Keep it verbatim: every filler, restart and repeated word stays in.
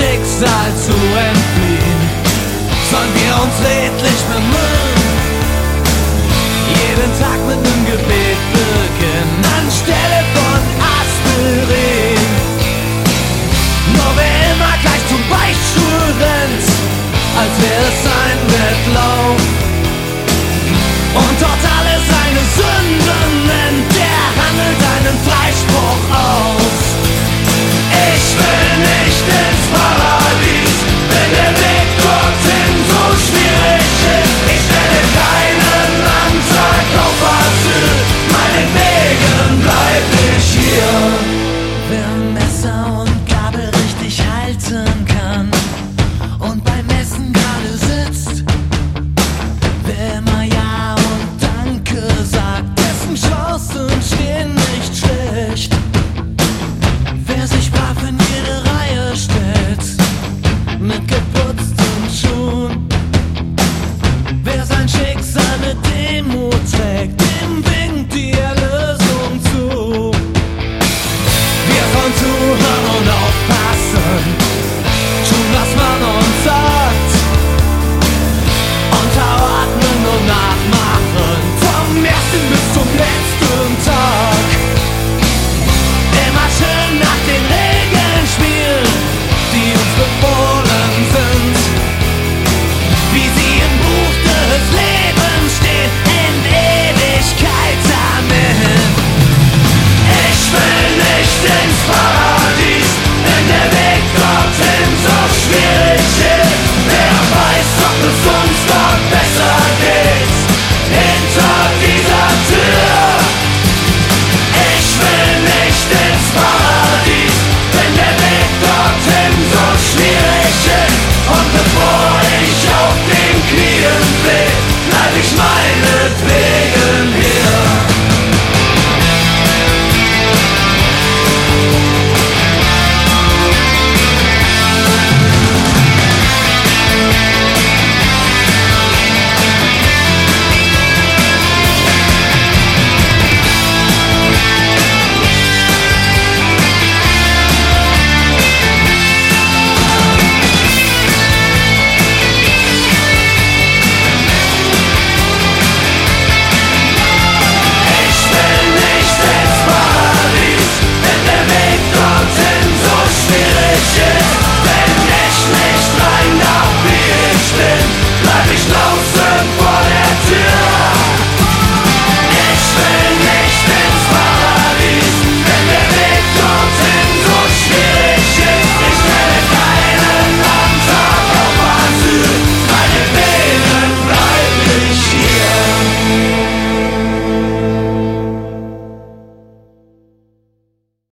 Schicksal zu entfliehen, sollen wir uns redlich bemühen, jeden Tag mit nem Gebet beginnen, anstelle von Aspirin. Nur wer immer gleich zum Beichtstuhl rennt, als wäre es ein Wettlauf, und dort alle seine Sünden nennt, der handelt einen Freispruch aus. Ich will nicht ins Paradies, wenn der Weg dorthin so schwierig ist. Ich stelle keinen Antrag auf Asyl, meinetwegen bleib ich hier. Wer Messer und Gabel richtig halten kann und beim Essen gerade sitzt, wer immer Ja und Danke sagt, dessen Chancen stehen nicht schlecht. Wer sich brav in jede Reihe stellt, mit geputzten Schuhen, wer sein Schicksal mit Demut trägt, dem winkt die Erlösung zu. Wir von zu